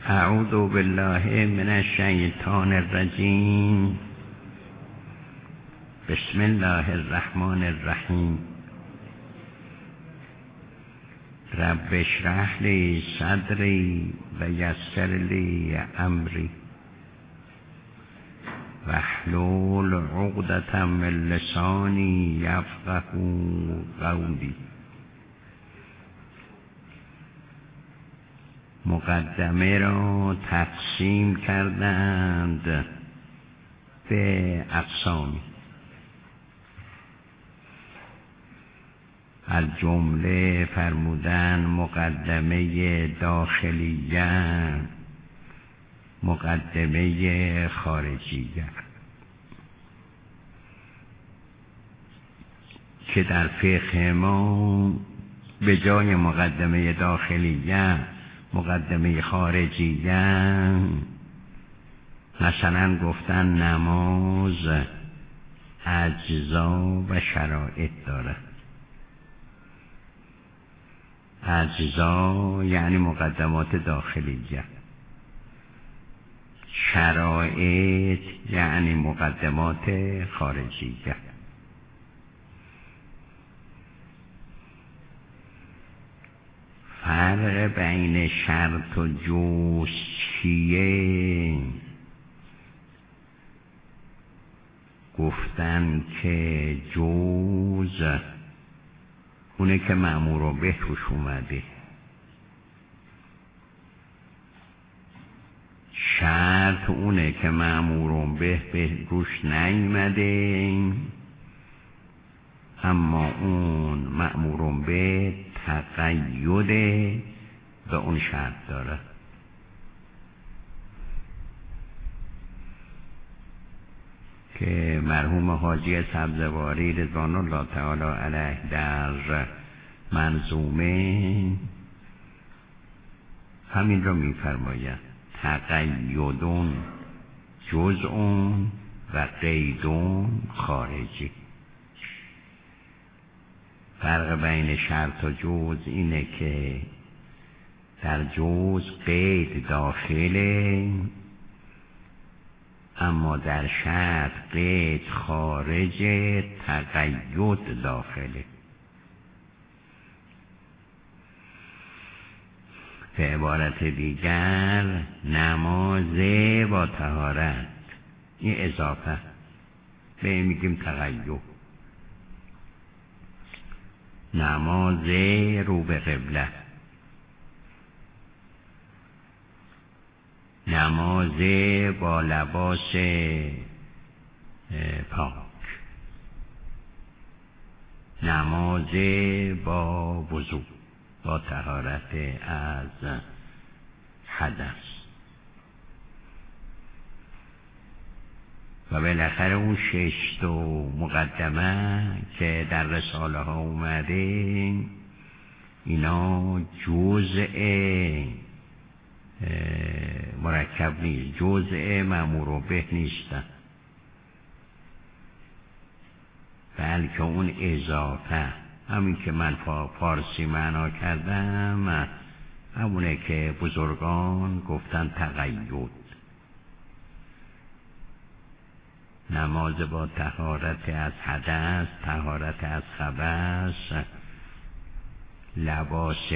اعوذ بالله من الشیطان الرجیم. بسم الله الرحمن الرحیم. رب اشرح لی صدری و یسر لی امری واحلل عقدة من لسانی یفقهوا قولی. مقدمه را تقسیم کردند به اقسامی، از جمله فرمودن مقدمه داخلیه، مقدمه خارجیه، که در فقه ما به جای مقدمه داخلیه مقدمه خارجیه مثلا گفتن نماز اجزا و شرایط داره. اجزا یعنی مقدمات داخلیه، شرایط یعنی مقدمات خارجیه. فرق بین شرط و جوز چیه؟ گفتن که جوز اونه که مأمور به روش اومده، شرط اونه که مأمور به روش نیامده اما اون مأمور به تقید به اون شرط داره. که مرحوم حاجی سبزواری رضوان الله تعالی علیه در منظومه همین را می‌فرماید: تقیدون جزء و قیدون خارجی. فرق بین شرط و جز اینه که در جز قید داخله اما در شرط قید خارج، تقید داخله. به عبارت دیگر نماز با طهارت، این اضافه به این میگیم تقید. نماز رو به قبله، نماز با لباس پاک، نماز با وضو، با طهارت از حدث. و بالاخره اون 6 مقدمه که در رساله ها اومده اینا جزء مرکب نیست، جزء مأمور به نیستن، بلکه اون اضافه، همین که من فارسی معنا کردم همونه که بزرگان گفتن تقید. نماز با طهارت از حدث، طهارت از خبث، لباس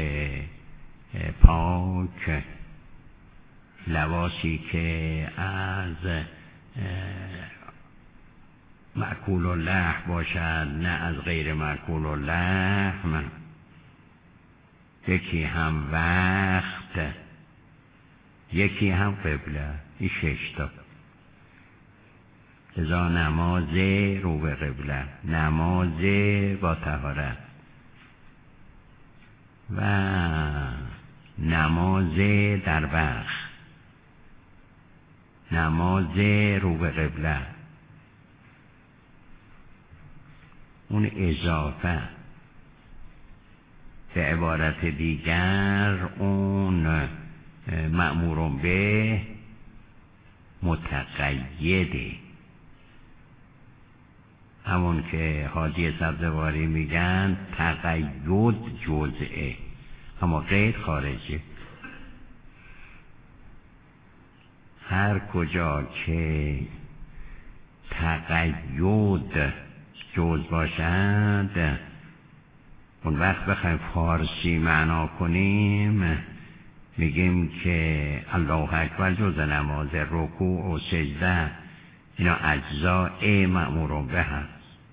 پاک، لباسی که از مأکول اللحم باشد نه از غیر مأکول اللحم، یکی هم وقت، یکی هم قبله. این 6 تا. لذا نماز رو به قبله، نماز با طهارت و نماز در وقت، نماز رو به قبله، اون اضافه. به عبارت دیگر اون مأمور به متقیده، همون که حاجی سبزواری میگن تقید جزئه اما غیر خارجه. هر کجا که تقید جز باشد، اون وقت بخوایم فارسی معنا کنیم میگیم که الله اکبر جز نماز، رکوع و سجده اینا اجزاء مأمور به هست.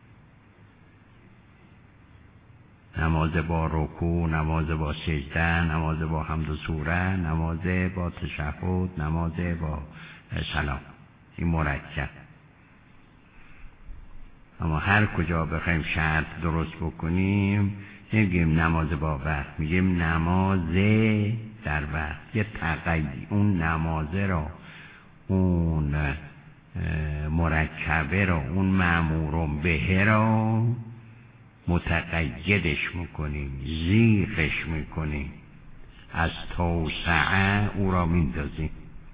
نماز با رکوع، نماز با سجده، نماز با حمد و سوره، نماز با تشهد، نماز با سلام، این مرکب. اما هر کجا بخوایم شرط درست بکنیم نمیگیم نماز با وقت، میگیم نماز در وقت. یه تقید اون نمازه را، اون مرکبه را، اون مأمور به را متقیدش میکنیم، زیغش میکنیم، از توسعه او را میندازیم.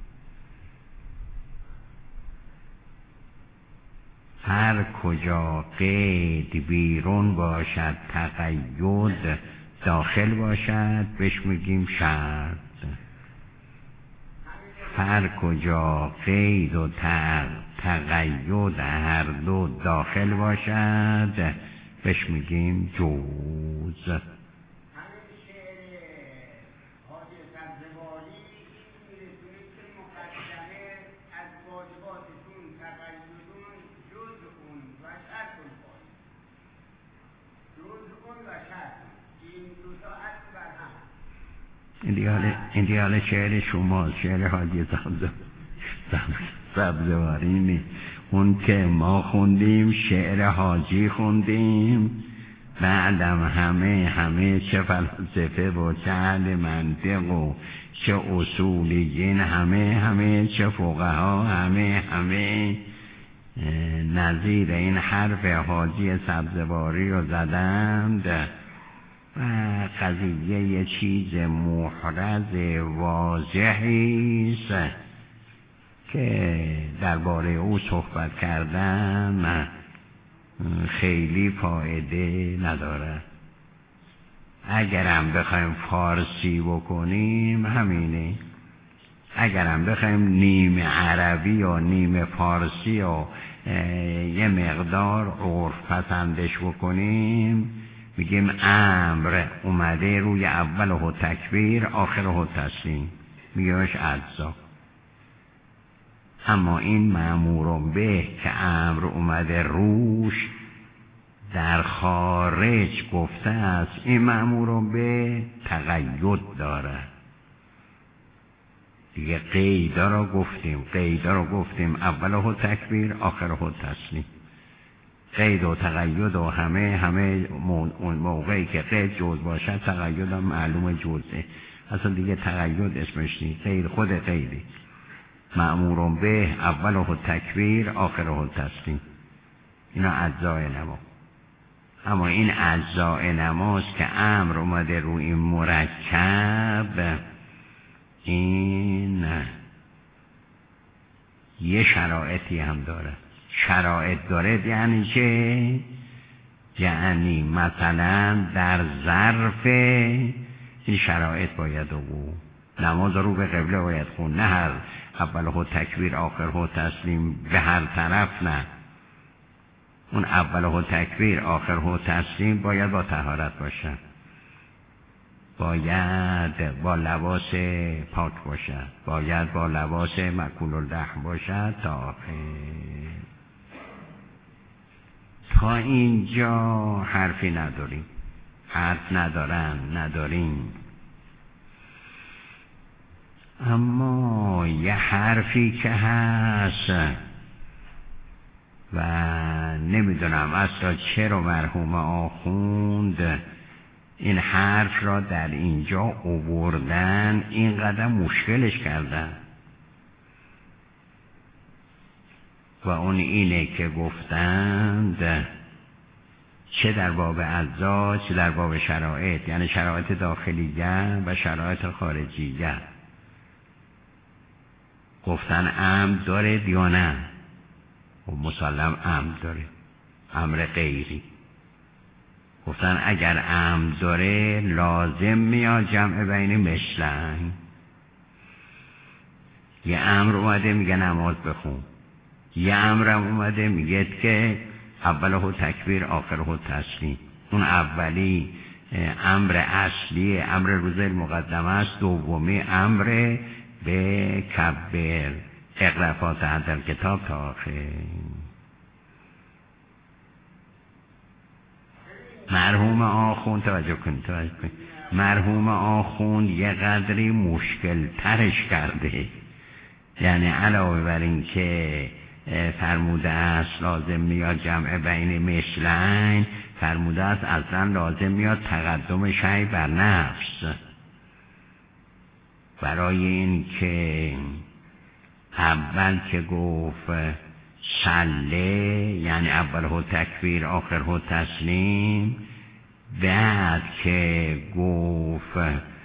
هر کجا قید بیرون باشد، تقید داخل باشد، بهش میگیم شرط. هر کجا قید و تقید هر دو داخل باشد، بهش میگیم جوز. این دیال شعر شما، شعر حاجی سبزواری نیست. اون که ما خوندیم شعر حاجی خوندیم، بعدم همه چه فلسفه و چه اهل منطق و چه اصولیین، همه چه فقها، همه نظیر این حرف حاجی سبزواری رو زدند و قضیه یه چیز محرز واضحی است که درباره او صحبت کردن خیلی فایده نداره. اگرم بخوایم فارسی بکنیم همینه، اگرم بخوایم نیم عربی و نیم فارسی و یه مقدار عرف پسندش بکنیم، میگیم امر اومده روی اوله تکبیر آخره تسلیم، میگیمش اجزا. اما این مأمور به که امر اومده روش در خارج گفته است، این مأمور به تقید داره دیگه. قیدا رو گفتیم اوله تکبیر آخره تسلیم. قید و تقید و همه موقعی که قید جز باشد تقید هم معلوم جزه، اصلا دیگه تقید اسمش نیست، قید خود قیده. مأمور به اوله تکبیر آخره تسلیم، اینا اجزای نماز. اما این اجزای نماز که امر اومده روی این مرکب، این یه شرایطی هم داره. شرایط داره یعنی چه؟ یعنی مثلا در ظرف این شرایط باید بود نماز رو به قبله باید خون، نه هر اوله تکبیر آخره تسلیم به هر طرف، نه. اون اوله تکبیر آخره تسلیم باید با طهارت باشه، باید با لباس پاک باشد، باید با لباس مأکول اللحم باشد تا آخر. تا اینجا حرفی نداریم، حرف نداریم. اما یه حرفی که هست و نمیدونم اصلا چرا مرحوم آخوند این حرف را در اینجا آوردن، اینقدر مشکلش کردن، و اون اینه که گفتند چه در باب اجزا چه در باب شرایط، یعنی شرایط داخلیه و شرایط خارجیه. گفتن عمد داره یا نه؟ و مسلم عمد داره، امر غیری. گفتن اگر عمد داره لازم میاد جمع بین مثلن، یه امر اومده میگه نماز بخون، یه امرم اومده میگه که اوله تکبیر آخره تسلیم. اون اولی امر اصلی، امر روز المقدمه است. دومی امر به کبر اقرا فاتحه الکتاب تا آخر. مرحوم آخوند توجه کنید مرحوم آخوند یه قدری مشکل ترش کرده، یعنی علاوه بر این که فرموده است لازم میاد جمع بین مثلین، فرموده است اصلا لازم میاد تقدم شیء بر نفس. برای این که اول که گفت صله یعنی اول تکبیر آخر تسلیم، بعد که گفت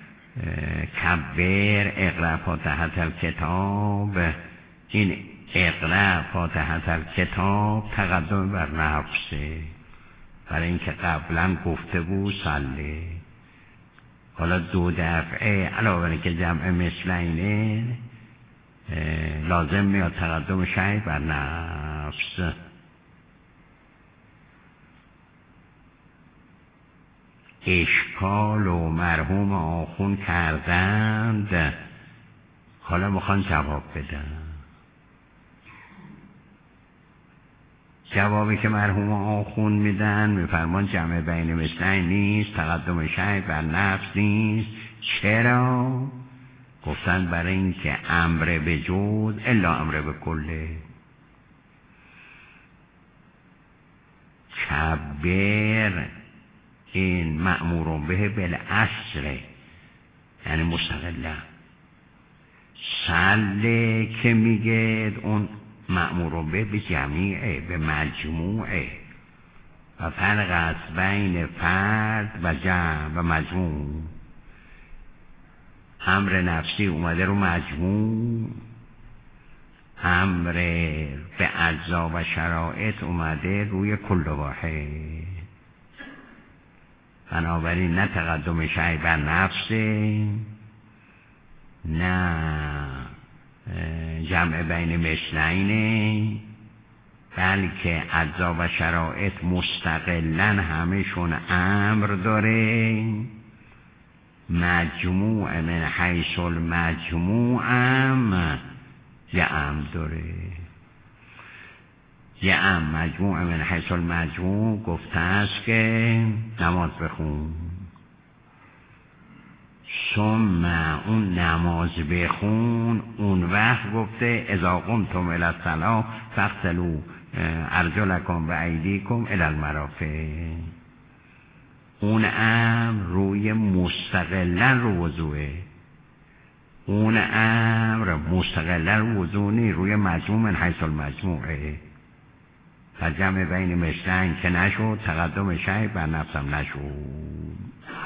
کبر اقرا فاتحه الکتاب، این اقرا فاتحه الکتاب تقدم بر نفسه، برای اینکه قبلا گفته بود صله. حالا دو دفعه علاوه بر اینکه جمع مثلینه لازم میاد تقدم شیء بر نفس. اشکال و مرحوم آخون کردند، حالا میخوان جواب بدن. جوابی که مرحوم آخون میدن میفرمان جمع بین مثلین نیست، تقدم شیء بر نفس نیست. چرا؟ گفتن برای این که امر به جز الا امر به کله. کبر این مأمور به بالاصل یعنی مستقله. صله که میگه اون مأمور به جمیعه، به مجموعه، و فرق است بین فرد و جمع و مجموع. امر نفسی اومده رو مجموع، امر به اجزا و شرایط اومده روی کل واحد. بنابراین نه تقدم شیء بر نفسه، نه جمع بین مثلینه، بلکه اجزا و شرایط مستقلن همشون امر داره. مجموع من حیث المجموع هم یه امر داره. یه مجموع من حیث المجموع گفته است که نماز بخون، ثم اون نماز بخون اون وقت گفته اذا قمتم الی الصلاة فاغسلوا ارجلکم و ایدیکم الی المرافق. اون امر روی مستقلن رو وضوعه، اون امر مستقلن رو وضوع نی، روی مجموع من حیث المجموعه. و جمع بین مثلین که نشد، تقدم شیء بر نفسم نشد.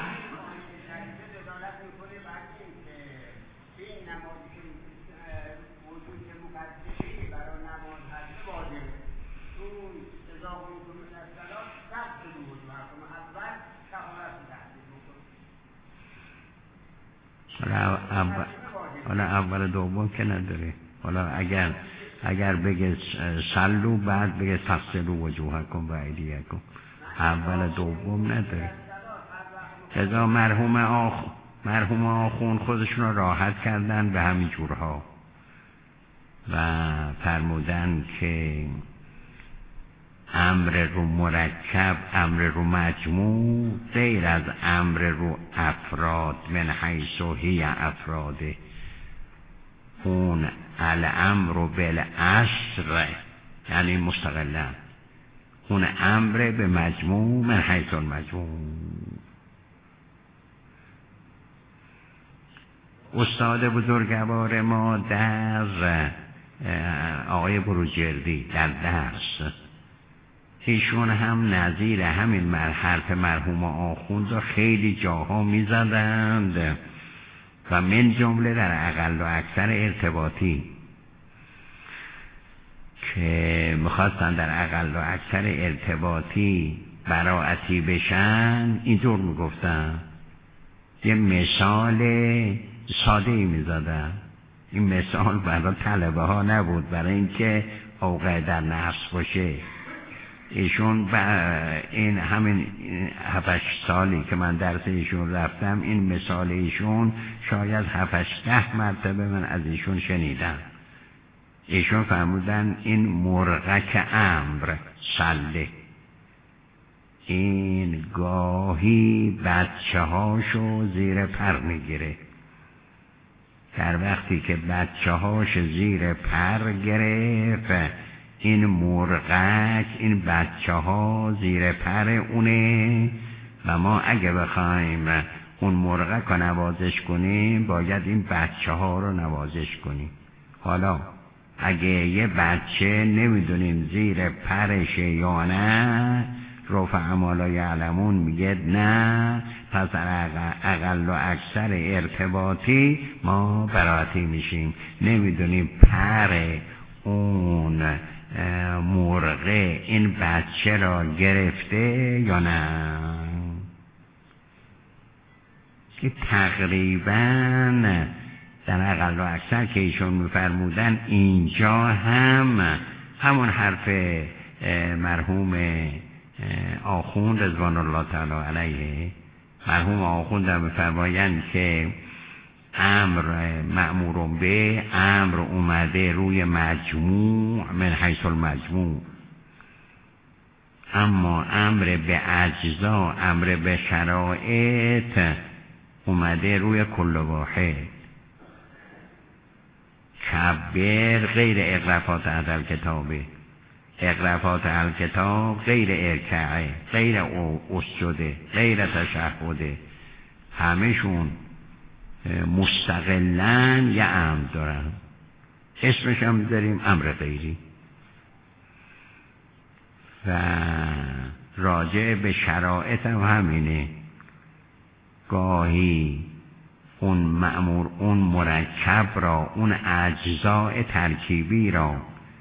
حالا اول دوم که نداره. حالا اگر بگه صلو بعد بگه فغسلوا وجوهکم و ایدیکم، اول دوم نداره. لذا مرحوم آخون خودشون رو راحت کردن به همین جورها و فرمودن که امر رو مرکب، امر رو مجموع، غیر از امر رو افراد من حیث هی افراده. اون الامر بالاصل یعنی مستقلا، اون امر به مجموع من حیث المجموع. استاد بزرگوار ما در آقای بروجردی در درس، ایشون هم نظیر همین حرف مرحوم آخوند را خیلی جاها می زدند و من جمله در اقل و اکثر ارتباطی که میخواستن در اقل و اکثر ارتباطی براعتی بشن اینطور میگفتن. یه مثال ساده ای میزدن، این مثال برای طلبه ها نبود، برای اینکه اوقع در نفس باشه. ایشون این همین 7 سالی که من درس ایشون رفتم، این مثال ایشون شاید 7-10 مرتبه من از ایشون شنیدم. ایشون فرمودن این مرغک امر سله، این گاهی بچه هاشو زیر پر میگیره. در وقتی که بچه هاش زیر پر گرفت، این مرغک، این بچه ها زیر پر اونه و ما اگه بخوایم اون مرغک رو نوازش کنیم باید این بچه ها رو نوازش کنیم. حالا اگه یه بچه نمیدونیم زیر پرشه یا نه، رفع ما یعلمون میگه نه، پس اقل و اکثر ارتباطی ما براتی میشیم، نمیدونیم پر اون مرغه این بچه را گرفته یا نه. که تقریبا در اقل و اکثر که ایشون میفرمودن اینجا هم همون حرف مرحوم آخوند رضوان الله تعالی علیه، مرحوم آخوند هم میفرمایند که امر مأمور به، امر اومده روی مجموع من حیث المجموع، اما امر به اجزا، امر به شرایط اومده روی کل واحد. کبر غیر اقرافات اهل کتابه، اقرافات اهل کتاب غیر ارکعه، غیر اسجده، غیر تشهده، همشون مستقلن یه امر دارن، اسمش هم داریم امر غیری. و راجع به شرایط هم همینه، گاهی اون مأمور، اون مرکب را، اون اجزاء ترکیبی را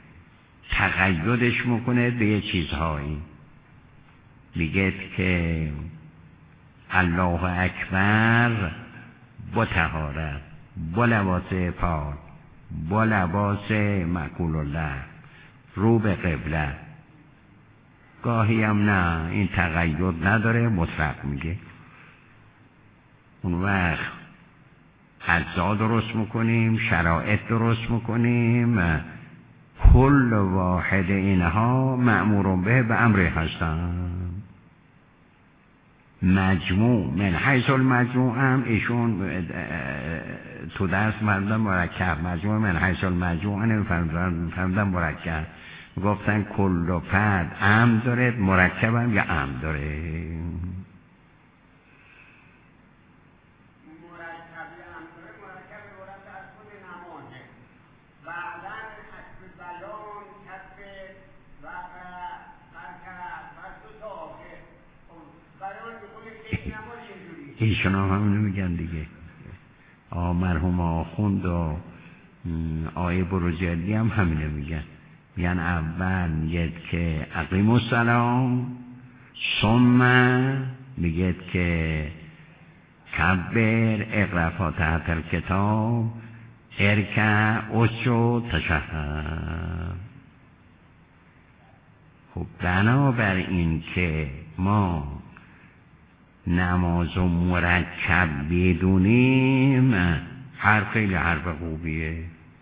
تقیدش میکنه به یه چیزهایی، میگه که الله اکبر با طهارت، با لباس پاک، با لباس مأکول الله، رو به قبله. گاهی هم نه، این تقید نداره، مطلق میگه. اون وقت اجزا درست میکنیم، شرایط درست میکنیم، کل واحد اینها مأمور به امری هستند. مجموع من حیث المجموع هم ایشون تو درس فرمودن مرکب، مجموع من حیث المجموع فرمودن مرکب، گفتن کل و فرد ام داره، مرکب هم یا ام داره. ایشون هم همینو میگن دیگه. مرحوم آخوند و آیه بروجردی هم همینو میگن. میگن اول میگه که اقیم السلام، ثم میگه که کبر اقرا تحت کتاب، ارکع اسجد تشهد. خب بنابر این که ما نماز و مرکب بدونیم، خیلی حرف خوبیه،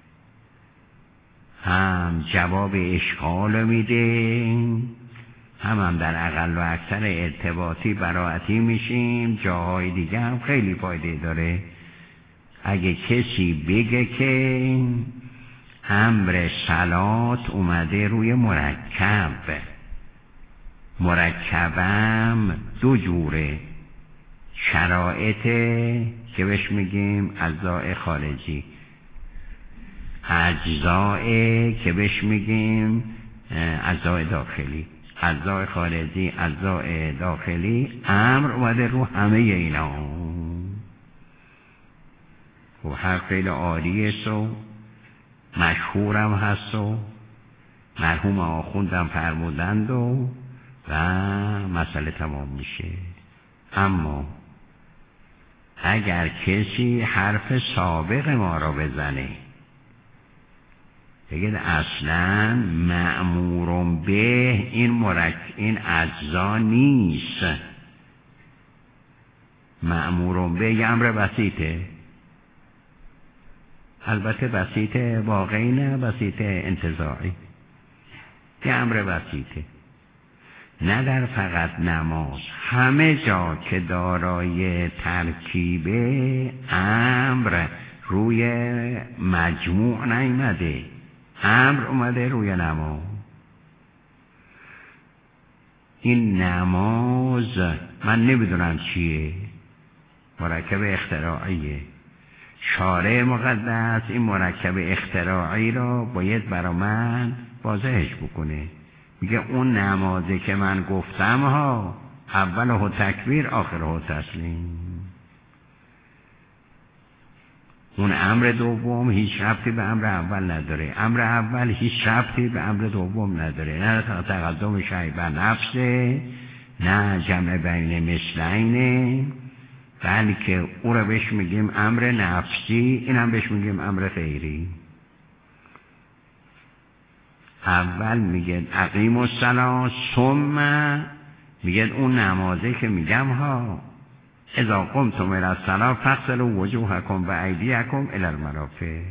هم جواب اشکال میده، هم در اقل و اکثر ارتباطی براعتی میشیم، جاهای دیگه هم خیلی فایده داره. اگه کسی بگه که امر صلات اومده روی مرکب، مرکبم دو جوره، شرایط که بهش میگیم اجزاء خارجی، اجزاء که بهش میگیم اجزاء داخلی، اجزاء خارجی، اجزاء داخلی، امر اومده رو همه اینا. و هر خیلی عالیه و مشهورم هست و مرحوم آخوندم فرمودند و مسئله تمام میشه. اما اگر کسی حرف سابق ما را بزنه بگید اصلا مأمورم به این اجزا نیست. مأمورم به یه امر بسیطه، البته بسیطه واقعی نه، بسیطه انتزاعی، یه امر بسیطه. نه در فقط نماز، همه جا که دارای ترکیب امر روی مجموع نیامده، امر اومده روی نماز. این نماز من نمیدونم چیه، مرکب اختراعیه. شارع مقدس این مرکب اختراعی را باید برا من واضحش بکنه. میگه اون نمازی که من گفتم ها، اوله تکبیر آخره تسلیم. اون امر دوم هیچ ربطی به امر اول نداره، امر اول هیچ ربطی به امر دوم نداره. نه تقدم شیء بر نفسه، نه جمع بین مثلینه، بلکه او رو بهش میگیم امر نفسی، این هم بهش میگیم امر خیری. اول میگه اقیم الصلاة، ثم میگه اون نمازه که میگم ها، اذا قمتم الی الصلاة فاغسلوا وجوهکم و ایدیکم الی المرافق.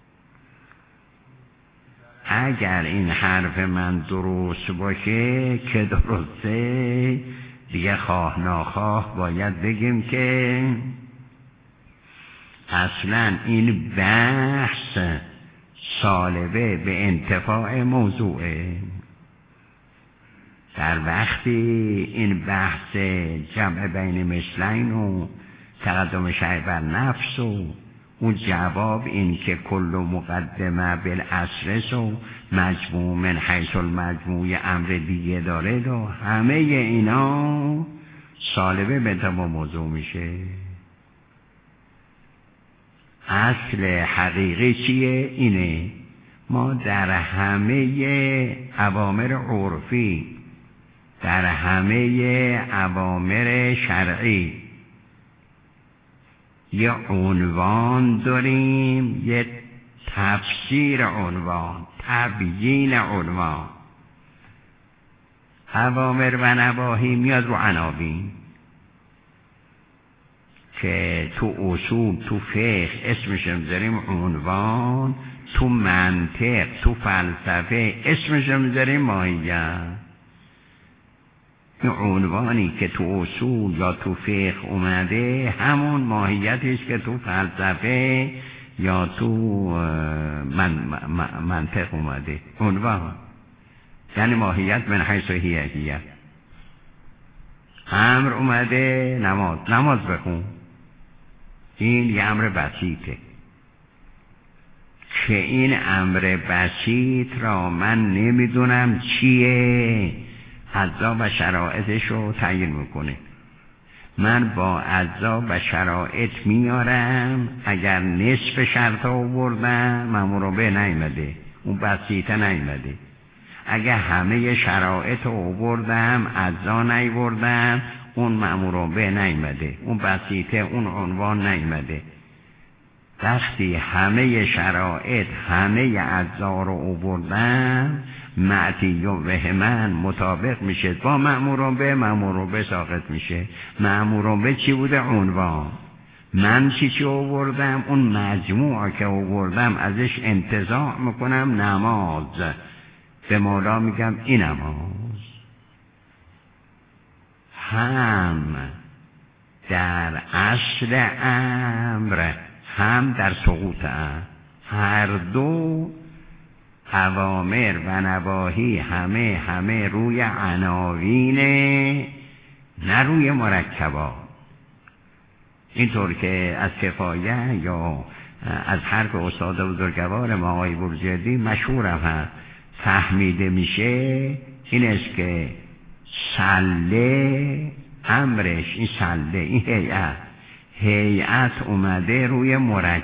اگر این حرف من درست باشه که درسته، دیگه خواه ناخواه باید بگیم که اصلا این بحث سالبه به انتفاع موضوعه. در وقتی این بحث جمع بین مثلین و تقدم شیء بر نفس و اون جواب این که کل مقدمه بالاسرس و مجموع من حیث المجموع امر دیگه داره و همه اینا سالبه به انتفاع موضوع میشه. اصل حقیقی چیه؟ اینه ما در همه اوامر عرفی، در همه اوامر شرعی یه عنوان داریم، یه تفسیر عنوان، تبیین عنوان. اوامر و نواهی میاد رو عناوین که تو اصول، تو فقه اسمش میذاریم عنوان، تو منطق، تو فلسفه اسمش میذاریم ماهیت. این عنوانی که تو اصول یا تو فقه اومده همون ماهیتیش که تو فلسفه یا تو منطق اومده. عنوان یعنی ماهیت من حیث هیه. امر اومده نماز بخون، این یه امر بسیطه که این امر بسیط را من نمیدونم چیه، اجزا و شرایطش رو تعیین میکنه. من با اجزا و شرایط میارم، اگر نصف شرط آوردم مأمور به نیامده، اون بسیطه نیامده. اگر همه شرایط آوردم اجزا نیاوردم، اون مأمور به نیامده، اون بسیطه، اون عنوان نیامده. وقتی همه شرایط همه اجزا رو آوردم، معتی و وهمن مطابق میشه با مأمور به ساقط میشه. مأمور به چی بوده؟ عنوان. من چی آوردم؟ اون مجموعه که آوردم ازش انتزاع میکنم نماز، به مولا میگم این نماز. هم در اصل امر هم در سقوط امر، هر دو اوامر و نواهی همه روی عناوینه، نه روی مرکبات. اینطور که از کفایه یا از حرف استاد بزرگوار ما آقای برجردی مشهورم هست فهمیده میشه، این است که سله امرش، این سله، این هیئت اومده روی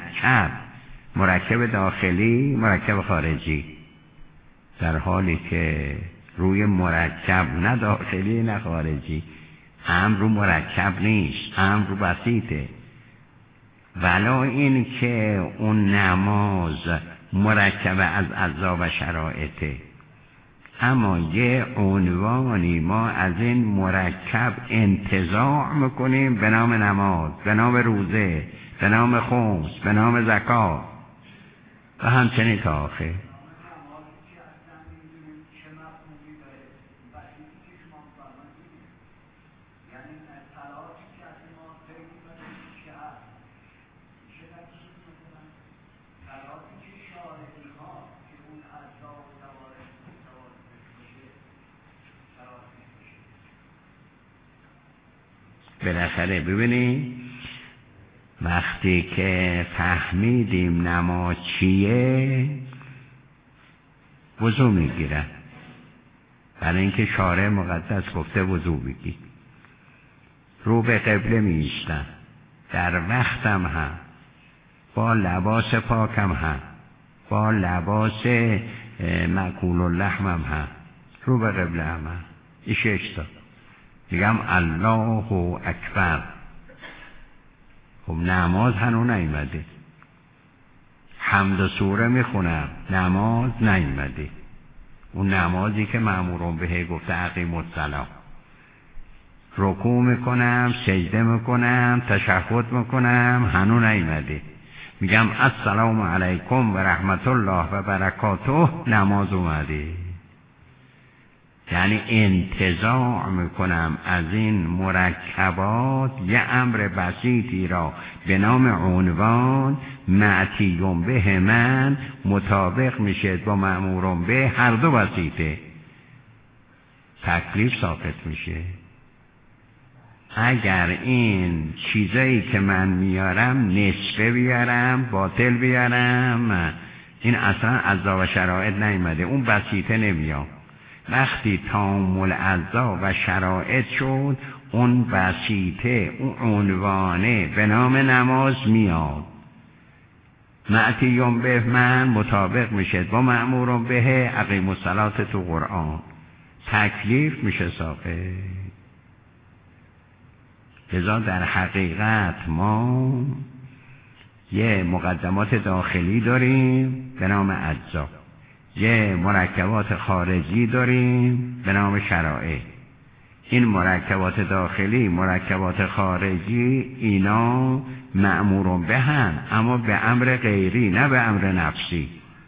مرکب داخلی، مرکب خارجی، در حالی که روی مرکب نه داخلی نه خارجی. امر رو مرکب نیست، امر رو بسیطه. ولی این که اون نماز مرکب از اجزا و شرایطه، اما یه عنوانی ما از این مرکب انتزاع میکنیم به نام نماز، به نام روزه، به نام خمس، به نام زکات و همچنین تا آخر. بالاخره ببینید وقتی که فهمیدیم نماز چیه وضو میگیرن، برای اینکه شارع مقدس گفته وضو بگیر، رو به قبله میشتن، در وقتم هم با لباس پاکم هم با لباس مأکول اللحم هم رو به قبله هم این 6 تا میگم الله اکبر. خب نماز هنو نیومده، حمد و سوره میخونم نماز نیومده، اون نمازی که مأمورون به گفته اقیموا الصلاة، رکوع میکنم، سجده میکنم، تشهد میکنم، هنو نیومده. میگم السلام علیکم و رحمت الله و برکاته، نماز اومده. یعنی انتزاع میکنم از این مرکبات یه امر بسیطی را به نام عنوان معتیون به من مطابق میشه با مأمورون به، هر دو بسیطه، تکلیف ساقط میشه. اگر این چیزایی که من میارم نسبه بیارم، باطل بیارم، این اصلا اجزا و شرایط نیامده، اون بسیطه نمیاد. وقتی تامل اجزا و شرایط شد اون بسیطه، اون عنوانه به نام نماز میاد. معتیون به من مطابق میشه با مأمورون به اقیموا الصلاة تو قرآن، تکلیف میشه ساقط. لذا در حقیقت ما یه مقدمات داخلی داریم به نام اجزا، یه مرکبات خارجی داریم به نام شرایط. این مرکبات داخلی، مرکبات خارجی، اینا مأمورون به هم، اما به امر غیری نه به امر نفسی.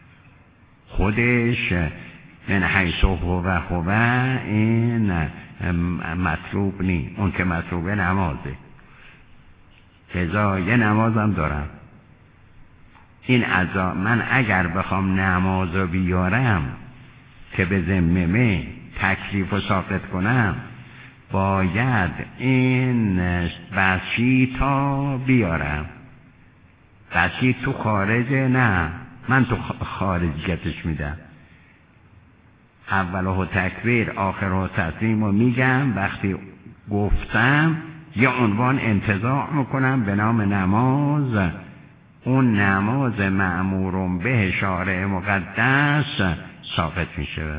خودش من حیث هو این مطلوب نی، اون که مطلوبه نمازه. لذا یه نمازم دارم، این اجزا من اگر بخوام نماز رو بیارم که به ذمه تکلیف رو ساقط کنم، باید این بسیطا بیارم. بسیط تو خارجه؟ نه، من تو خارجیتش میدم. اولو تکبیر آخرو تسلیم رو میگم، وقتی گفتم یه عنوان انتزاع میکنم به نام نماز، اون نماز مأمورون به شارع مقدس ساقط میشه.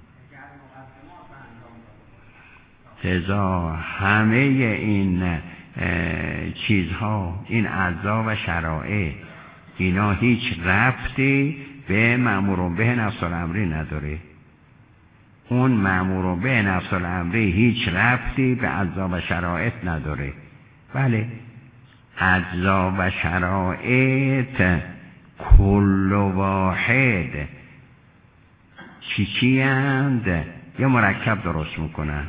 لذا همه این چیزها، این اجزا و شرایط، اینا هیچ ربطی به مأمورون به نفس الامری نداره. اون مأمورون به نفس الامری هیچ ربطی به اجزا و شرایط نداره. بله، اجزا و شرایط کل واحد چی اند؟ یه مرکب درست میکنن.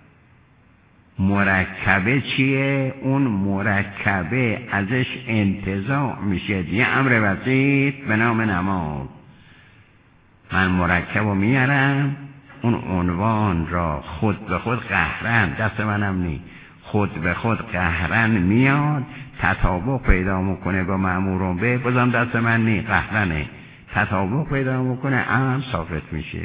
مرکبه چیه؟ اون مرکبه ازش انتزاع میشه یه امر بسیط به نام نماز. من مرکب رو میارم، اون عنوان را خود به خود قهرن، دست منم نی، خود به خود قهرن میاد، تطابق پیدا میکنه با مأمورون به، بازم دست من نی، قهرنه، تطابق پیدا میکنه، هم ساقط میشه.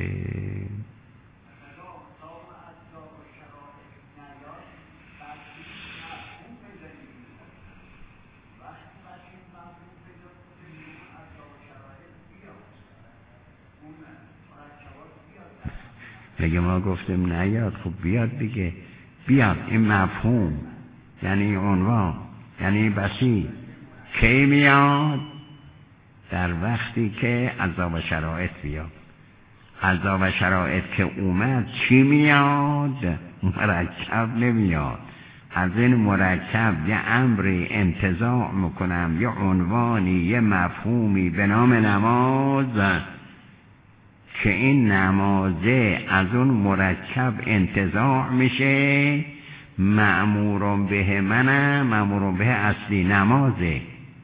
اگه ما گفتیم نیاد، خب بیاد دیگه، بیاد. این مفهوم یعنی عنوان، یعنی بسیط کی میاد؟ در وقتی که عذاب و شرایط بیاد. عذاب و شرایط که اومد چی میاد؟ مرکب نمیاد. از این مرکب یه امری انتزاع میکنم، یه عنوانی، یه مفهومی به نام نماز، که این نمازه از اون مرکب انتزاع میشه. مأمورم به منم، مأمورم به اصلی نمازه،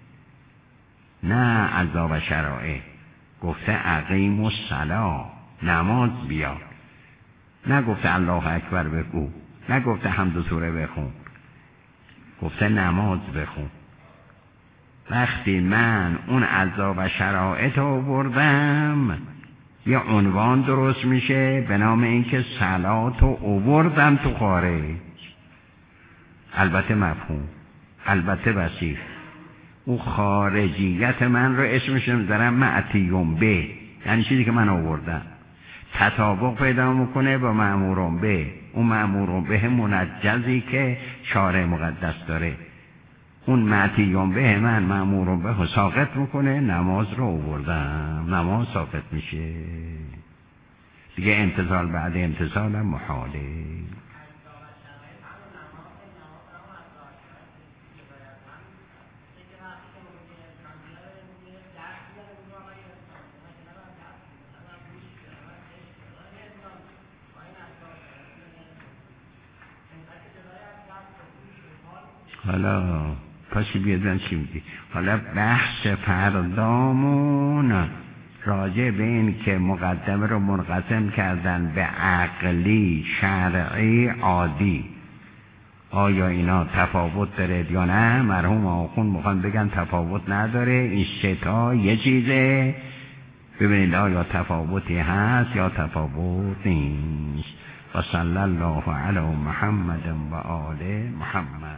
نه عذاب و شرایط. گفته اقیم الصلاة، نماز بیا، نگفته الله اکبر بگو، نگفته حمد سوره بخون، گفته نماز بخون. وقتی من اون عذاب و شرایط رو بردم، یه عنوان درست میشه به نام اینکه صلات رو آوردم تو خارج. البته مفهوم، البته بسیط. اون خارجیت من رو اسمش میذارم معتیم به، یعنی چیزی که من آوردم تطابق پیدا میکنه با مأمورم به، اون مأمورم به منجزی که شارع مقدس داره. اون معتیم به من مأمورم به ساقط میکنه، نماز رو آوردم، نماز ساقط میشه دیگه. امتثال بعد امتثال هم محاله. حالا پاشی بیادن چی میگی؟ حالا بحث فردامون راجع به این که مقدمه رو منقسم کردن به عقلی، شرعی، عادی، آیا اینا تفاوت داره یا نه؟ مرحوم آخوند میخوان بگن تفاوت نداره، این سه تا یه چیزه. ببینید آیا تفاوتی هست یا تفاوت نیست. و صلی الله علی محمد و آل محمد.